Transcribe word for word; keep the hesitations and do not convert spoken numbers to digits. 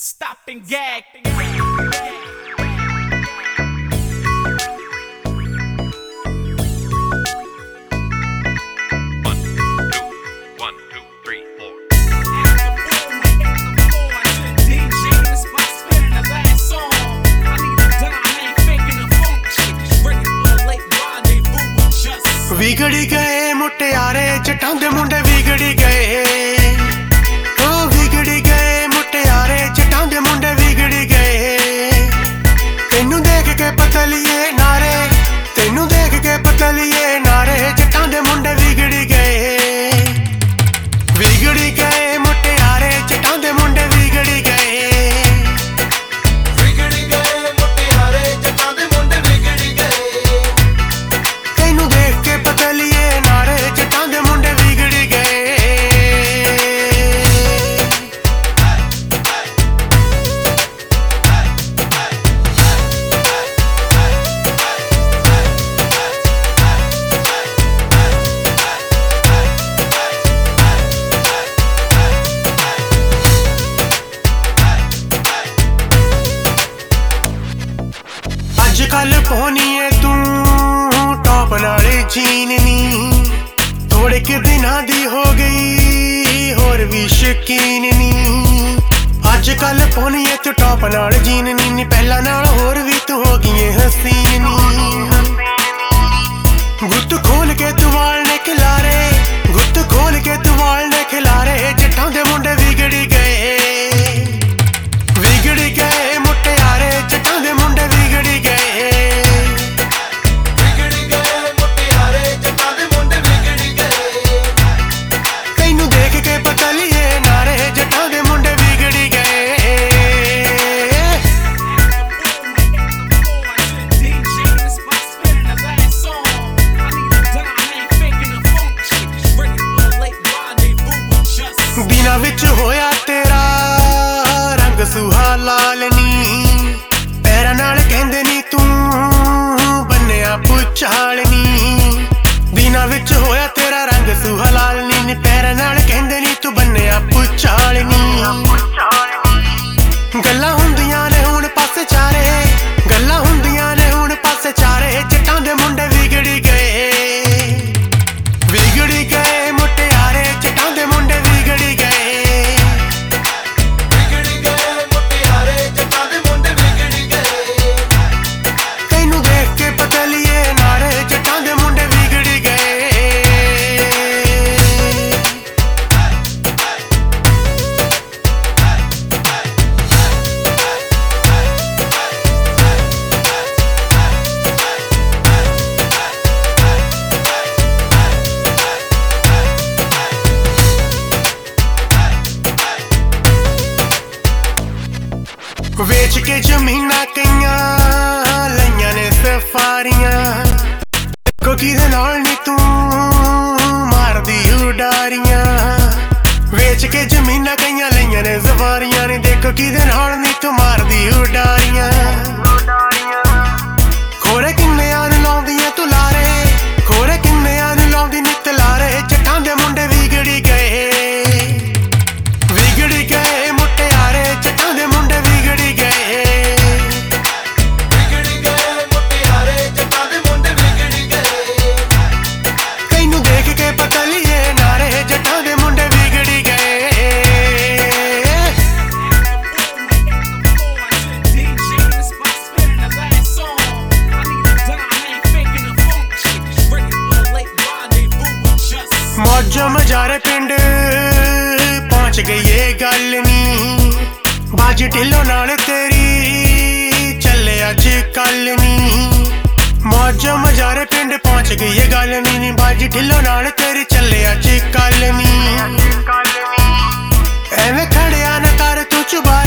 Stop and gag. ਵਿਗੜੀ ਗਏ ਮੁਟਿਆਰੇ ਜੱਟਾਂ ਦੇ ਮੁੰਡੇ ਵਿਗੜੀ ਗਏ ਓ ਵਿਗੜੀ ਗਏ ਮੁਟਿਆਰੇ ਜੱਟਾਂ ਦੇ ਮੁੰਡੇ ਵਿਗੜੀ ਗਏ ਤੈਨੂੰ ਦੇਖ ਕੇ ਪਤਲੀਏ ਨਾਰੇ ਤੈਨੂੰ ਦੇਖ ਕੇ ਪਤਲੀਏ ਨਾਰੇ ਜੱਟਾਂ ਦੇ ਮੁੰਡੇ ਵਿਗੜੀ ਗਏ ਵਿਗੜੀ ਗਏ ਮੁਟਿਆਰੇ ਜੱਟਾਂ ਦੇ ਮੁੰਡੇ ਵਿਗੜੀ ਗਏ ਵਿਗੜੀ ਗਏ ਮੁਟਿਆਰੇ ਜੱਟਾਂ ਦੇ ਮੁੰਡੇ ਵਿਗੜੀ ਗਏ ਤੈਨੂੰ ਦੇਖ ਕੇ ਪਤਲੀਏ ਨਾਰੇ ਜੱਟਾਂ ਦੇ ਮੁੰਡੇ ਵਿਗੜੀ ਗਏ ਅੱਜ ਕੱਲ ਪਹੁੰਚੀਏ ਤੂੰ ਟੌਪ ਨਾਲੇ ਜੀਨ ਨੀ ਥੋੜੇ ਕਿ ਦਿਨਾਂ ਦੀ ਹੋ ਗਈ ਹੋਰ ਵੀ ਸ਼ਕੀਨ ਨੀ ਅੱਜ ਕੱਲ ਪਹੁੰਚੀਏ ਤੂੰ ਟੌਪ ਨਾਲ ਜੀਨ ਨੀ ਪਹਿਲਾਂ ਨਾਲ ਹੋਰ ਵੀ ਤੂੰ ਹੋ ਗਈ ਹਸੀਨ ਨੀ ਗੁੱਤ ਖੋਲ ਕੇ ਤੂੰ ਵਾਲ ਨੇ ਖਿਲਾਰੇ ਗੁੱਤ ਖੋਲ ਕੇ ਤੂੰ ਵਾਲ ਨੇ ਖਿਲਾਰੇ ਜੱਟਾਂ ਦੇ ਮੁੰਡੇ ਵਿਗੜੀ ਗਏ ਵਿਗੜੀ ਗਏ ਮੁਟਿਆਰੇ ਜੱਟਾਂ ਦੇ ਮੁੰਡੇ ਵਿਗੜੀ ਗਏ ਵਿਗੜੀ ਗਏ ਮੁਟਿਆਰੇ ਜੱਟਾਂ ਦੇ ਮੁੰਡੇ ਵਿਗੜੀ ਗਏ ਤੈਨੂੰ ਦੇਖ ਕੇ ਪਤਲੀਏ ਨਾਰੇ ਜੱਟਾਂ ਦੇ ਮੁੰਡੇ ਵਿਗੜੀ ਗਏ ਦਿਨਾਂ ਵਿੱਚ ਹੋਇਆ ਤੇਰਾ ਰੰਗ ਸੁਹਾ ਲਾਲ ਨੀ ਪੈਰਾਂ ਨਾਲ ਕਹਿੰਦੇ ਨੀ ਤੂੰ ਬੰਨਿਆ ਪੁੱਛਾਲ ਨੀ ਦਿਨਾਂ ਵਿੱਚ ਹੋਇਆ ਤੇਰਾ ਰੰਗ ਸੁਹਾ ਲਾਲ ਨੀ ਪੈਰਾਂ ਨਾਲ ਕਹਿੰਦੇ ਨੀ ਤੂੰ ਬੰਨਿਆ ਪੁੱਛਾਲ ਨੀ ਗੱਲਾਂ ਹੁੰਦੀਆਂ ਨੇ ਹੁਣ ਪਾਸੇ ਚਾਰੇ ਗੱਲਾਂ ਹੁੰਦੀਆਂ ਨੇ ਹੁਣ ਪਾਸੇ ਚਾਰੇ ਜੱਟਾਂ ਦੇ ਮੁੰਡੇ ਵਿਗੜੀ ਗਏ ਵਿਗੜੀ ਗਏ ਮੁਟਿਆਰੇ ਜੱਟਾਂ ਦੇ ਮੁੰਡੇ ਵਿਗੜੀ ਗਏ ਵਿਗੜੀ ਗਏ ਮੁਟਿਆਰੇ ਜੱਟਾਂ ਦੇ ਮੁੰਡੇ ਵਿਗੜੀ ਗਏ ਤੈਨੂੰ ਦੇਖ ਕੇ ਪਤਲੀਏ ਨਾਰੇ ਜੱਟਾਂ ਦੇ ਮੁੰਡੇ ਵਿਗੜੀ ਗਏ ਵੇਚ ਕੇ ਜ਼ਮੀਨਾਂ ਕਈਆਂ ਲਈਆਂ ਨੇ ਸਫਾਰੀਆਂ ਦੇਖੋ ਕਿਹਦੇ ਨਾਲ ਨੀ ਤੂੰ ਮਾਰਦੀ ਉਡਾਰੀਆਂ ਵੇਚ ਕੇ ਜ਼ਮੀਨਾਂ ਕਈਆਂ ਲਈਆਂ ਨੇ ਸਫਾਰੀਆਂ ਨੇ ਦੇਖੋ ਕਿਹਦੇ ਨਾਲ ਨੀ ਤੂੰ ਮਾਰਦੀ ਉਡਾਰੀਆਂ ਖੋਰੇ ਕਿੰਨਿਆਂ ਨੂੰ ਲਾਉਂਦੀਆਂ ਤੂੰ ਲਾਰੇ ਖੋਰੇ ਕਿੰਨਿਆਂ ਨੂੰ ਲਾਉਂਦੀ ਨਿੱਤ ਲਾਰੇ ਜੱਟਾਂ ਦੇ ਮੁੰਡੇ ਵਿਗੜੀ ਗਏ ਵਿਗੜੀ ਗਏ ਮੁਟਿਆਰੇ ਜੱਟਾਂ ਦੇ ਮੁੰਡੇ ਵਿਗੜੀ ਗਏ ਵਿਗੜੀ ਗਏ ਮੁਟਿਆਰੇ ਜੱਟਾਂ ਦੇ ਮੁੰਡੇ ਵਿਗੜੀ ਗਏ ਤੈਨੂੰ ਦੇਖ ਕੇ ਪਤਲੀਏ ਨਾਰੇ ਜੱਟਾਂ ਦੇ ਮੁੰਡੇ ਵਿਗੜੀ ਗਏ ਮੌਜਾਂ ਮਜ਼ਾਰੇ ਪਿੰਡ ਪਹੁੰਚ ਗਈ ਏ ਗੱਲ ਨੀ ਬਾਜੀ ਢਿੱਲੋਂ ਨਾਲ ਤੇਰੀ ਚੱਲੇ ਅੱਜ ਕੱਲ ਨੀ ਮੌਜਾਂ ਮਜ਼ਾਰੇ ਪਿੰਡ ਪਹੁੰਚ ਗਈ ਏ ਗੱਲ ਨੀ ਬਾਜੀ ਢਿੱਲੋਂ ਨਾਲ ਤੇਰੀ ਚੱਲੇ ਅੱਜ ਕੱਲ ਨੀ ਐਵੇਂ ਖੜਿਆ ਨਾ ਕਰ ਤੂੰ ਚੁਬਾ